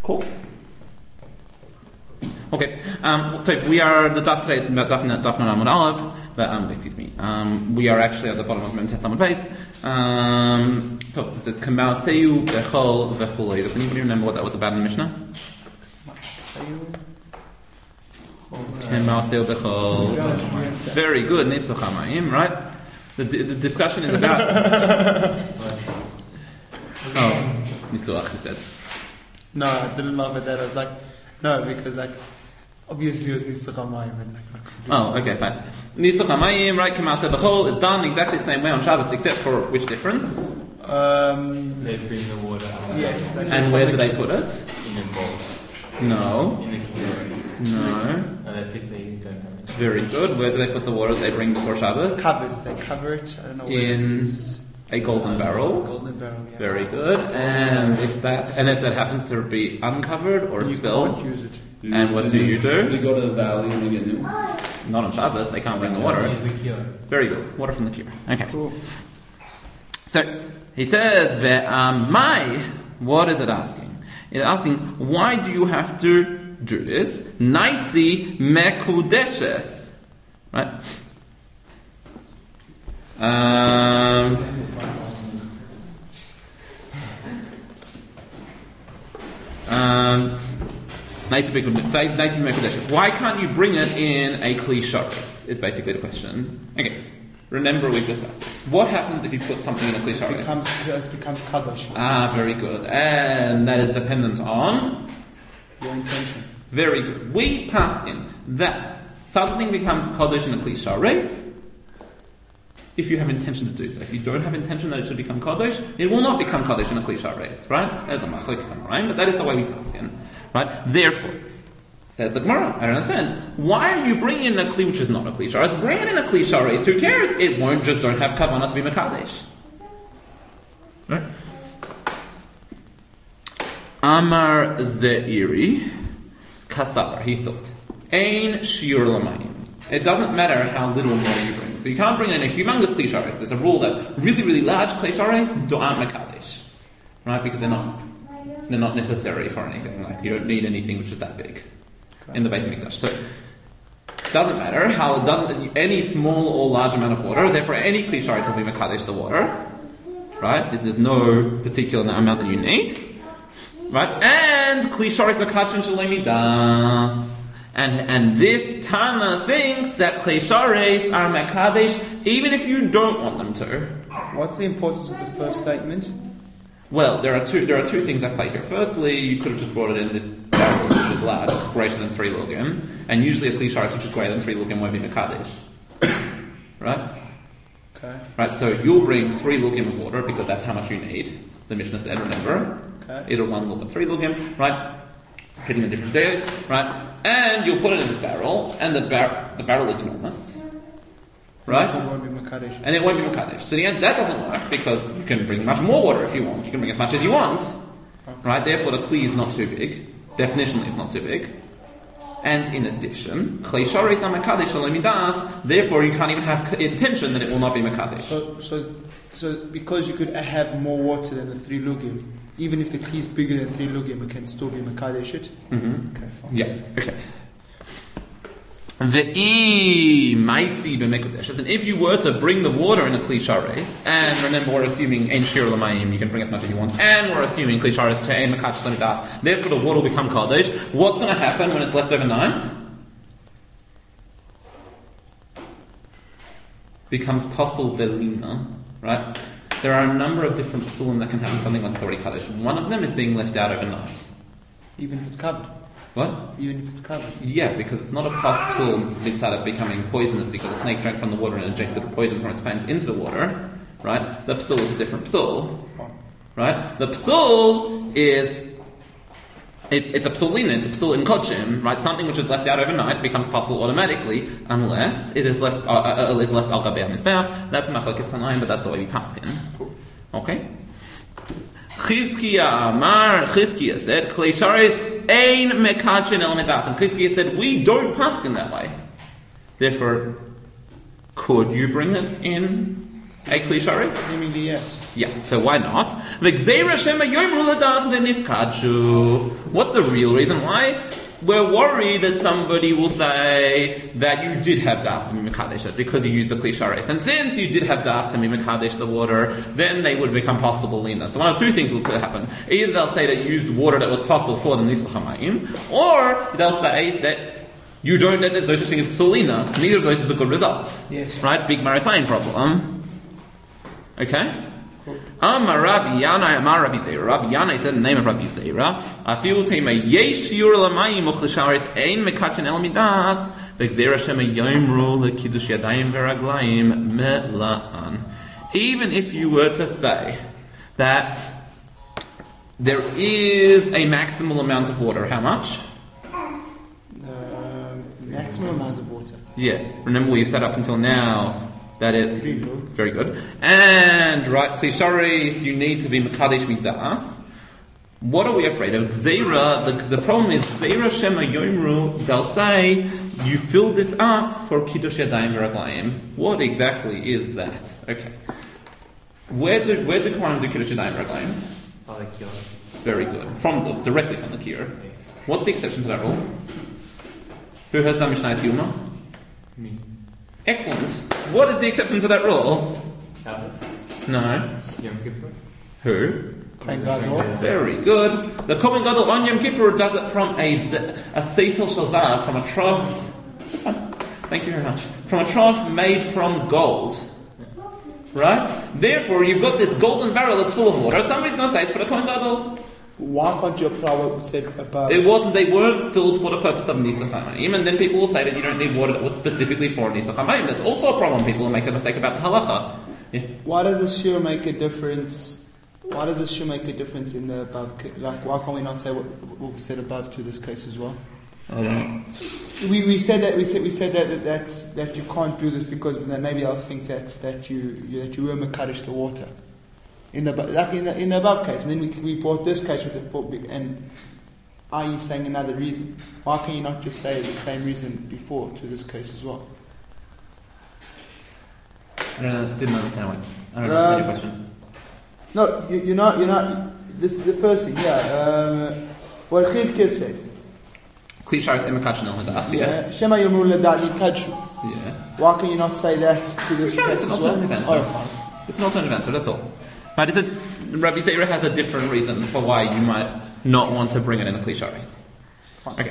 Cool. Okay, we are, the daf today is daf Amud Aleph, excuse me, we are actually at the bottom of Memtes Amud Beis. This is Kamal Seyu Bechol Vechulei. Does anybody remember what that was about in the Mishnah? Kamal Seyu Bechol. Very good, Nitzuch HaMayim, right? The discussion is about... Nitzuch, he said. No, I didn't laugh at that. I was like, no, because obviously it was Nitzuch HaMayim. Okay, fine. Nitzuch HaMayim, right? Kamal Seyu Bechol is done exactly the same way on Shabbos, except for which difference? They bring the water out. Yes. And where do they put it? In a bowl. No. In a kira. No. That's if they don't have it. Very good. Where do they put the water they bring before Shabbos? Covered. They cover it. I don't know where. In a golden barrel. Golden barrel, yeah. Very good. And if that happens to be uncovered or spilled, can't use it. and what do you do? You go to the valley and you get new. Not on Shabbos. They can't bring the water. Use the kira. Very good. Water from the kira. Okay. Cool. So he says, "Ve'amai." What is it asking? It's asking, why do you have to do this? Naisi mekudeshes, right? Naisi mekudeshes. Why can't you bring it in a kli sharetz? Is basically the question. Okay. Remember, we've discussed this. What happens if you put something in a kli sharetz? It becomes kadosh. Very good. And that is dependent on Your intention. very good. We pass in that something becomes kodesh in a kli sharetz if you have intention to do so. If you don't have intention that it should become kodesh, it will not become kodesh in a kli sharetz, right? There's a machlokes amoraim, but that is the way we pass in, right? Therefore, says the Gemara, I don't understand. Why are you bringing in a kli which is not a kli sharetz? Bring it in a kli sharetz. Who cares? It won't don't have kavanah to be mekadesh. Right? Amar Zeiri Kasavar. He thought, Ein shiur lamayim. It doesn't matter how little water you bring. So you can't bring in a humongous kli sharetz. There's a rule that really, really large kli sharetz aren't mekadesh, right? Because they're not necessary for anything. Like you don't need anything which is that big in the Beis Mikdash. So it doesn't matter how it doesn't any small or large amount of water. Therefore, any kli sharetz will be mekadesh the water, right? There's no particular amount that you need, right? And kli sharetz mekadeshin shalei midas. And this Tana thinks that kli sharetz are mekadesh even if you don't want them to. What's the importance of the first statement? Well, there are two things at play here. Firstly, you could have just brought it in this barrel which is large, it's greater than 3 lugim, and usually a kli sharetz which is greater than 3 lugim won't be mekadesh, right? Okay. Right. So you'll bring 3 lugim of water because that's how much you need. The Mishnah said, remember, either 1 lugim, 3 lugim, right? Hitting the different days, right? And you'll put it in this barrel, and the barrel is enormous. Right? It won't be mekadesh. And it won't be mekadesh. So in the end, that doesn't work because you can bring much more water if you want. You can bring as much as you want. Okay. Right? Therefore, the kli is not too big. Definitionally, it's not too big. And in addition, kli sharetz are mekadesh shalei midas. Therefore, you can't even have intention that it will not be mekadesh. So because you could have more water than the 3 lugim, even if the kli is bigger than 3 lugim, it can still be mekadesh it? Mm-hmm. Okay, fine. Yeah, okay. And if you were to bring the water in a kli sharetz, and remember we're assuming ein shiur lamayim, you can bring as much as you want, and we're assuming kli sharetz ein mekadesh shalei midas, therefore the water will become kodesh. What's going to happen when it's left overnight? Becomes pasul belina, right? There are a number of different pasulim that can happen something once it's already kodesh. One of them is being left out overnight. Even if it's covered? What? Even if it's covered? Yeah, because it's not a pasul mitzad of becoming poisonous because a snake drank from the water and injected the poison from its fangs into the water, right? The psul is a different psul, right? The psul is it's a psulina, it's a psul in kochim, right? Something which is left out overnight becomes pasul automatically unless it is left al gabei mizbeach. That's a machlokes tanaim, but that's the way we pass in. Okay. Chizkiya said, kli sharetz ein mekadeshin el midas. And Chizkiya said, we don't pass in that way. Therefore, could you bring it in a kli sharetz? Seemingly, yes. Yeah, so why not? What's the real reason why? We're worried that somebody will say that you did have das to be mekadesh it because you used the kli sharis. And since you did have das to be mekadesh the water, then they would become possible lina. So one of two things will happen. Either they'll say that you used water that was possible for the nisuch hamayim, or they'll say that you don't, that there's no such thing as psulina. Neither of those is a good result. Yes. Right? Big Marasayan problem. Okay? Amar Rabbi Yana, Amar Rabbi Zeira. Rabbi Yana said the name of Rabbi Zeira. Afilu tema yesh shiur lamayim uchlisharis ein mekachin el midas v'gzeira shema yomru lekiddush yadayim veraglayim me'la'an. Even if you were to say that there is a maximal amount of water, how much? Maximum amount of water. Yeah. Remember we said up until now that it... 3 lug. Very good. And, right, klisharis, you need to be mekadesh midas. What are we afraid of? Zera, the problem is, Zera Shema Yomru, they'll say, you fill this up for Kiddush Yadayim Veraglayim. What exactly is that? Okay. Where do Kohanim do Kiddush Yadayim Veraglayim? Very good. Directly from the Kiyur. What's the exception to that rule? Who has done Mishnah Yuma? Me. Excellent. What is the exception to that rule? Shabbos. No. Yom Kippur. Who? Kohen Gadol. Very good. The Kohen Gadol on Yom Kippur does it from a seifel shazar, from a trough. That's fine. Thank you very much. From a trough made from gold. Right? Therefore, you've got this golden barrel that's full of water. Somebody's going to say it's for the Kohen Gadol. Why can't you apply what we said above? It wasn't. They weren't filled for the purpose of Nisach HaMayim, and then people will say that you don't need water that was specifically for Nisach HaMayim. That's also a problem. People will make a mistake about the halacha. Yeah. Why does the shiur make a difference? Why does the shiur make a difference in the above? Like, why can't we not say what we said above to this case as well? I don't know. We said that you can't do this because maybe they'll think that you were mekadesh the water. In the above case, and then we brought this case with it and are you saying another reason? Why can you not just say the same reason before to this case as well? I don't know. Didn't understand what. I don't understand your question. No, you're not. The first thing, what Chizkiah said. Klisharis emekashin el hadas. Yeah. Shema yomru ledati kadshu. Yes. Why can you not say that to this Sure, case it's an as well? alternative answer. Oh, fine. It's an alternative answer. That's all. But Rabbi Zeira has a different reason for why you might not want to bring it in a klisharis. Okay.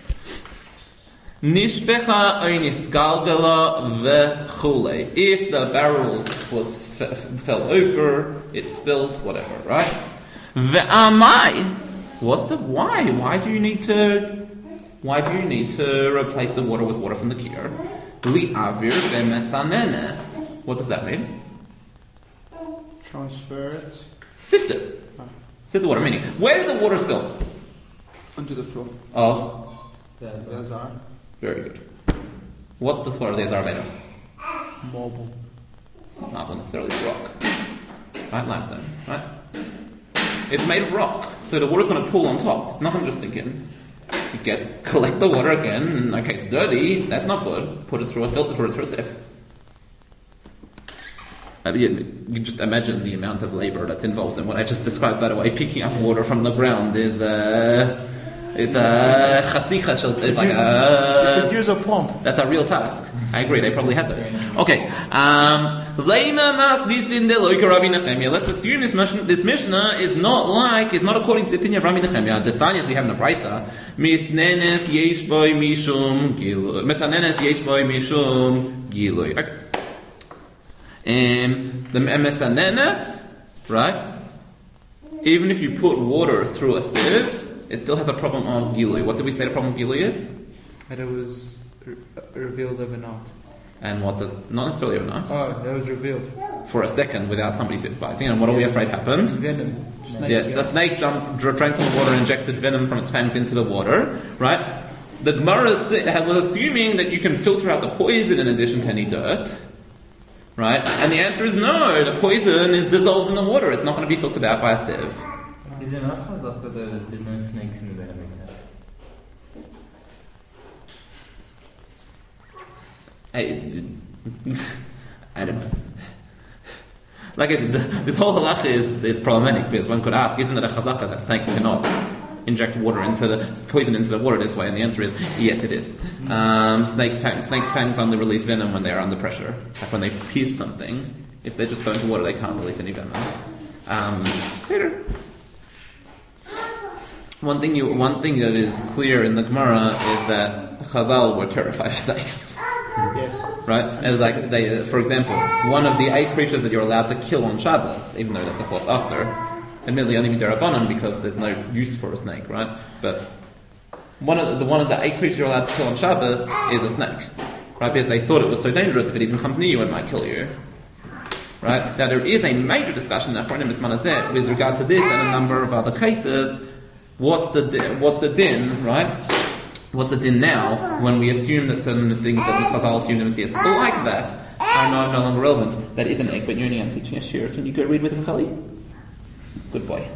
Nishbecha oinis galgala vechule. If the barrel fell over, it spilled, whatever, right? Ve'amai. What's the why? Why do you need to replace the water with water from the kiyur? Li'avir ve'mesanenes. What does that mean? Transfer it Sift it. Sift the water. Meaning, where did the water spill? onto the floor. Of. The Azar. Very good. What's the floor of the Azar made of? Marble. Not necessarily rock. Right? Limestone. Right? It's made of rock, so the water's going to pool on top. It's not going to just sink in. You collect the water again, and okay, it's dirty. That's not good. Put it through a filter. Put it through a sieve. You just imagine the amount of labor that's involved in what I just described. By the way, picking up water from the ground is it's a chasicha. It's like You could use a pump. That's a real task. I agree. They probably had those. Okay. Let's assume this Mishnah is not according to the opinion of Rabbi Nechemia. The Sanyas we have in the Brisa. Misnenes yesh boy mishum gilui. Mesanenes yesh boy mishum gilui. Okay. The mesanenes, right? Even if you put water through a sieve, it still has a problem of gilui. What did we say the problem of gilui is? That it was revealed overnight. And what does... Not necessarily overnight. Oh, that was revealed. For a second without somebody supervising. And what are we afraid happened? Venom. Yes, the snake drank on the water and injected venom from its fangs into the water, right? The Gemara was assuming that you can filter out the poison in addition to any dirt, right? And the answer is no, the poison is dissolved in the water. It's not going to be filtered out by a sieve. Is it not chazak that there's no snakes in the venom? I don't know. This whole halacha is problematic because one could ask, isn't it a chazaka that snakes cannot inject water poison into the water this way? And the answer is yes, it is. Snakes' fangs only release venom when they are under pressure. Like when they pierce something, if they just go into water, they can't release any venom. One thing that is clear in the Gemara is that Chazal were terrified of snakes. Yes. Right? As like they, for example, one of the 8 creatures that you're allowed to kill on Shabbos, even though that's of course Aser, admittedly only Midirabanan because there's no use for a snake, right? But one of the 8 creatures you're allowed to kill on Shabbos is a snake, right? Because they thought it was so dangerous if it even comes near you, it might kill you. Right? Now there is a major discussion in Achronim Bismanazeh with regard to this and a number of other cases. What's the din, right? What's the din now when we assume that certain things that the Chazal assumed in Matthias like that are no longer relevant? That is an egg, but you're only teaching a shir. Can you go read with him, Kali? Good boy.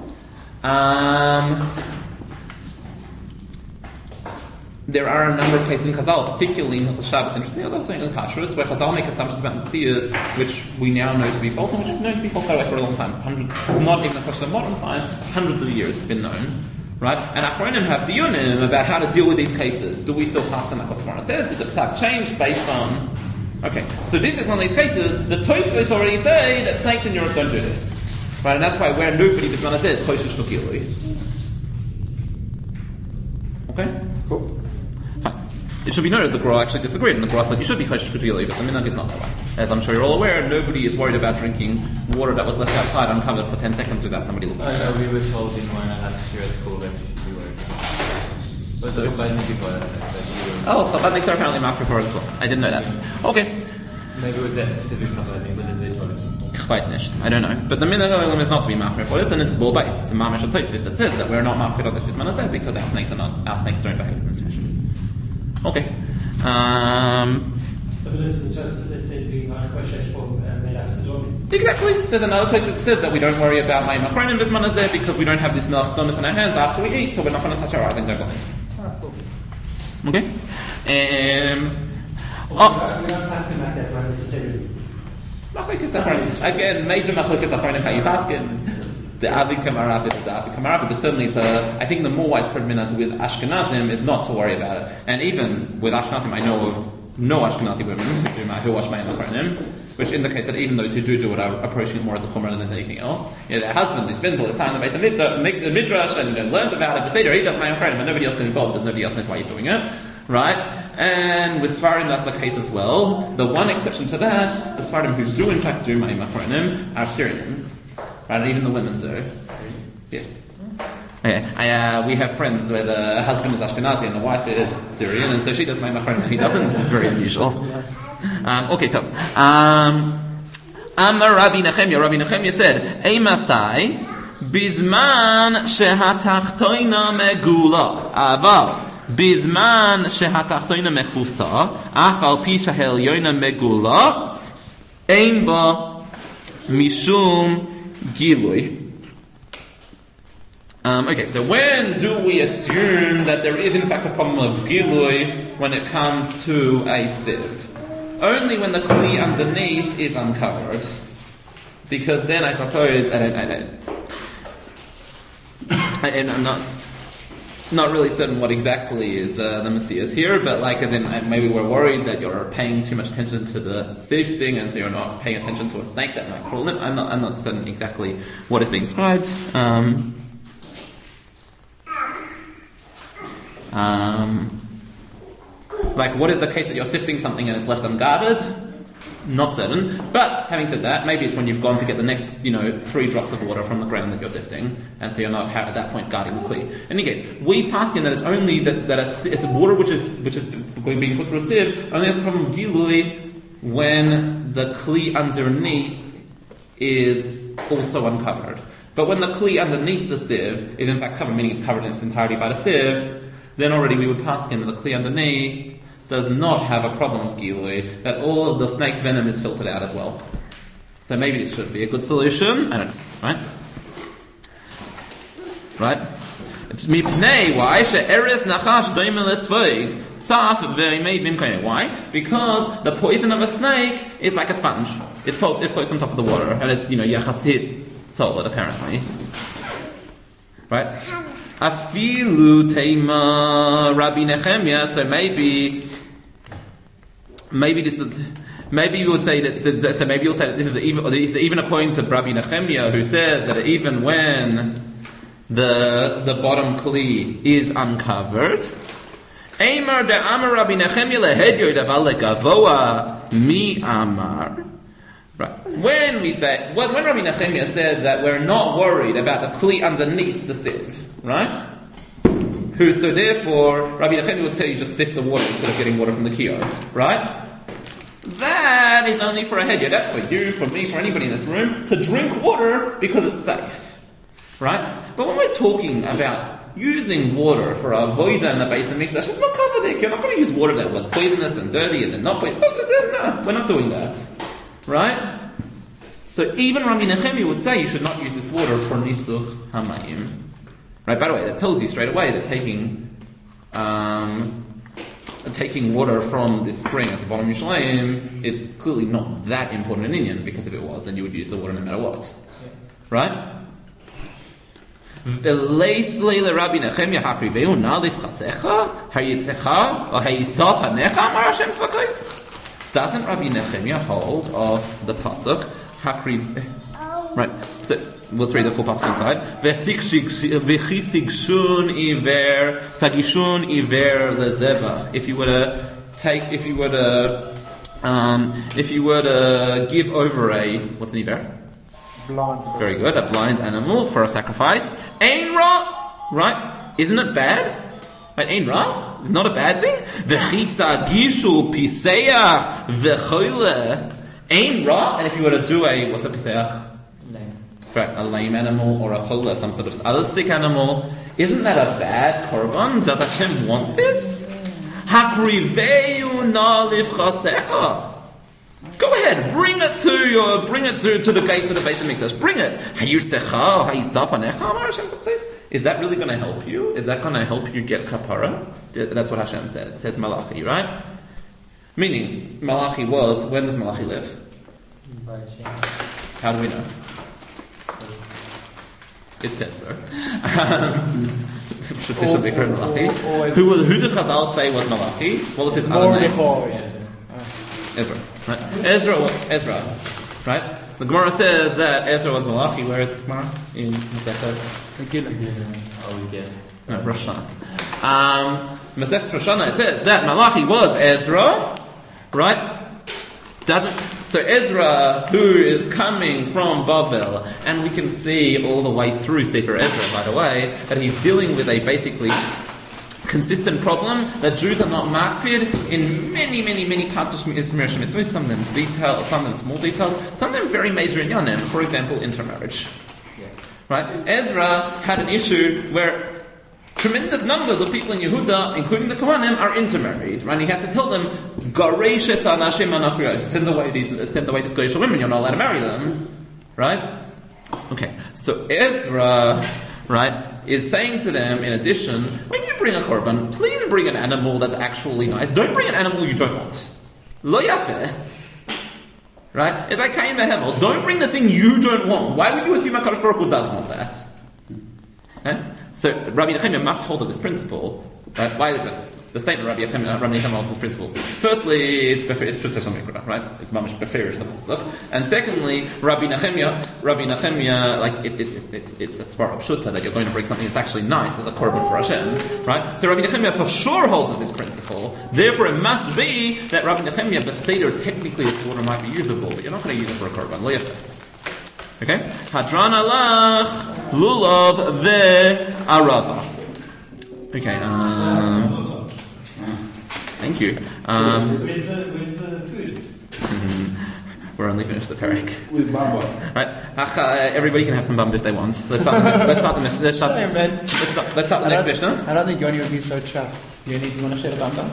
There are a number of cases in Chazal, particularly in Hilchos Shabbos, interesting, although also in Kashrus, where Chazal make assumptions about Matthias, which we now know to be false, and which we've known to be false by the way for a long time. It's not even a question of modern science, hundreds of years it's been known. Right? And Achronim have diyunim about how to deal with these cases. Do we still pass them like what the Gemara says? Did the psak change based on... Okay, so this is one of these cases. The Tosfos already say that snakes in Europe don't do this. Right? And that's why where nobody this one says kosher for gilui. Okay? Cool. Fine. It should be noted the Gra actually disagreed, and the Gra thought you should be kosher for gilui, but the minhag is not that way. As I'm sure you're all aware, nobody is worried about drinking water that was left outside uncovered for 10 seconds without somebody looking at it. We were told in one and a half year at school that you should be worried about it. But the Chabadnik people Chabadniks are apparently marked for it as well. I didn't know that. Okay. Maybe with that specific Chabadnik, but they told it. Ich weiß nicht. I don't know. But the minhag olam is not to be marked for this, and it's bull based. It's a mamish of Tosfos that says that we're not marked on this bismanaseh because our snakes don't behave in this fashion. Okay. Exactly. There's another Tosfos that says that we don't worry about my machronim bismanazeh because we don't have this melach stomas in our hands after we eat, so we're not going to touch our eyes and don't blind. Okay. We're not asking like that, right, necessarily. Again, major machlokes achronim how you paskin. The Avi Kamarav is the Avi Kamarav, but certainly I think the more widespread minhag with Ashkenazim is not to worry about it. And even with Ashkenazim, I know of no Ashkenazi women who wash my achronim, which indicates that even those who do it are approaching it more as a chumrah than as anything else. Their husband, he spends all his time in the base of the midrash and learns about it. The Seder, he does my achronim, but nobody else gets involved because nobody else knows why he's doing it. Right? And with Sfarim, that's the case as well. The one exception to that, the Sfarim who do in fact do my achronim are Syrians. Right, and even the women do. Yes. Okay. We have friends where the husband is Ashkenazi and the wife is Syrian, and so she does my machron and he doesn't. This is very unusual. Okay, tough. Amar Rabbi Nechemia said, Eimasai, Bizman shehatachtoina megula. Aval, Bizman shehatachtoina mechusa, Afal pisha helyoina megula, Ein ba mishum Gilui. Okay, so when do we assume that there is in fact a problem of Gilui when it comes to a sieve? Only when the kli underneath is uncovered. Because then I suppose, I'm not really certain what exactly is the Messias here, but like as in maybe we're worried that you're paying too much attention to the sieve thing and so you're not paying attention to a snake that might crawl in it. I'm not certain exactly what is being described. Like what is the case that you're sifting something and it's left unguarded? Not certain. But having said that, maybe it's when you've gone to get the next, 3 drops of water from the ground that you're sifting, and so you're not at that point guarding the kli. In any case, we pass in that it's only that it's water which is being put through a sieve only has a problem of gilui when the kli underneath is also uncovered. But when the kli underneath the sieve is in fact covered, meaning it's covered in its entirety by the sieve, then already we would pass in that the kli underneath does not have a problem of gilui, that all of the snake's venom is filtered out as well. So maybe this should be a good solution. I don't know, right? Right? It's mipnei, why? She'eres nachash doimel esvoig. Tzaf ve'imei bimkei. Why? Because the poison of a snake is like a sponge. It floats on top of the water, and it's yachasit solid apparently, right? Afilu teima Rabbi Nechemia. So maybe this is. Maybe you would say that. So maybe you'll say that this is even according to Rabbi Nechemia, who says that even when the bottom kli is uncovered, Amar de Amar Rabbi Nechemia lehedyo daval legavoa mi amar. Right. When Rabbi Nechemia said that we're not worried about the kli underneath the sieve, right? So therefore, Rabbi Nechemia would say you just sift the water instead of getting water from the kiyar, right? That is only for a headya. That's for you, for me, for anybody in this room to drink water because it's safe, right? But when we're talking about using water for avoida in the Beis Hamikdash, it's not covered there. You're not going to use water that was poisonous and dirty and then not poisonous. No, we're not doing that. Right? So even Rabbi Nechemia would say you should not use this water for nisuch hamayim. Right? By the way, that tells you straight away that taking water from this spring at the bottom of Yerushalayim is clearly not that important an Indian, because if it was, then you would use the water no matter what. Right? Rabbi Nechemia hakriveu nalif chasecha hayitzecha or hayisal panecha amar Hashem tzvakos. Doesn't Rabbi Nechemia hold of the pasuk hakriv? Right. So let's read the full pasuk inside. V'chisigshun iver sagishun iver lezevach. If you were to give over a what's an iver? Blind. Very good. A blind animal for a sacrifice. Ein ra, right? Isn't it bad? Right? Ein ra is not a bad thing. V'chisagishu piseach v'choyle. Ein ra, and if you were to do a what's a piseach? Right, a lame animal or a chola, some sort of other sick animal. Isn't that a bad korban? Does Hashem want this? Hakriveu nalif chasecha. Go ahead, bring it to the gate for the Beis Hamikdash. Bring it. Is that really going to help you? Is that going to help you get kapara? That's what Hashem said. It says Malachi, right? Meaning, Malachi was, when does Malachi live? How do we know? It says so. Who did Chazal say was Malachi? What was his other name? Ezra. Right? Ezra. Right? The Gemara says that Ezra was Malachi. Where is the Gemara? In Maseches Megillah. Oh, yes. No, Rosh Hashanah. Maseches Rosh Hashanah, it says that Malachi was Ezra. Right? So Ezra, who is coming from Babel, and we can see all the way through Sefer Ezra, by the way, that he's dealing with a basically consistent problem that Jews are not makpid in many parts of Shmiras Mitzvot. Some of them details, some of them small details, some of them very major in Yanim. For example, intermarriage. Right? Ezra had an issue where tremendous numbers of people in Yehuda, including the Kohanim, are intermarried. Right? He has to tell them, "Gareishes anashim anachrios." Send away these Goyish women. You're not allowed to marry them. Right? Okay. So Ezra, right, is saying to them, in addition, when you bring a korban, please bring an animal that's actually nice. Don't bring an animal you don't want. Lo yafeh. Right? It's like Cain Behemel. Don't bring the thing you don't want. Why would you assume HaKadosh Baruch Hu does want that? Okay? So Rabbi Nechemia must hold of this principle. Right? Why the statement of Rabbi Nechemia holds this principle? Firstly, it's Traditional Mikra, right? It's mamish beferish the pasuk. And secondly, Rabbi Nechemia, like it's a svara pshuta that you're going to bring something that's actually nice as a korban for Hashem, right? So Rabbi Nechemia for sure holds of this principle. Therefore, it must be that Rabbi Nechemia beseder technically its water might be usable, but you're not going to use it for a korban. Lo yafeh. Okay? Hadran alach lulav ve'arava. Okay, thank you. Where's the food? We're only finished the parak. With bamba. Right? Everybody can have some bamba if they want. Let's start the next Mishnah. I don't think Yoni would be so chuffed. Yoni, do you want to share the bamba?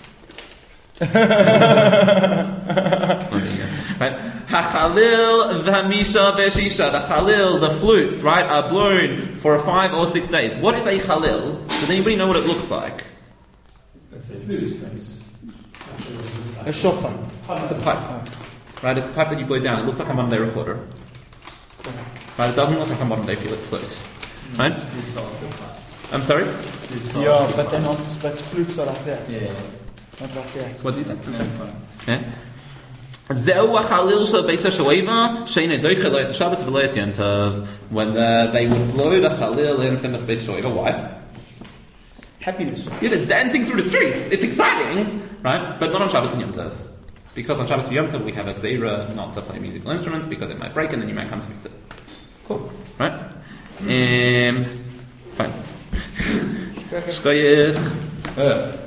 Right? Hachalil v'hamisha v'shisha. The chalil, the flutes, right, are blown for 5 or 6 days. What is a chalil? Does anybody know what it looks like? It's a flute. A shofar. It's a pipe. Right, it's a pipe that you blow down. It looks like a modern day recorder. Right, it doesn't look like a modern day flute. Right? I'm sorry? Yeah, but they're not. But flutes are like that. Yeah. Not like that. What do you say? Yeah. Zeu ha'chalil shel beis ha'shoeva she'nei doiche lo yis Shabbos v'lo yis Yom Tov. When they would blow the chalil in front of beis ha'shoeva, why? Happiness. Yeah, they're dancing through the streets. It's exciting, right? But not on Shabbos and Yom Tov. Because on Shabbos and Yom Tov we have a gzeira not to play musical instruments because it might break and then you might come to fix it. Cool, right? Fine. Shkoyach.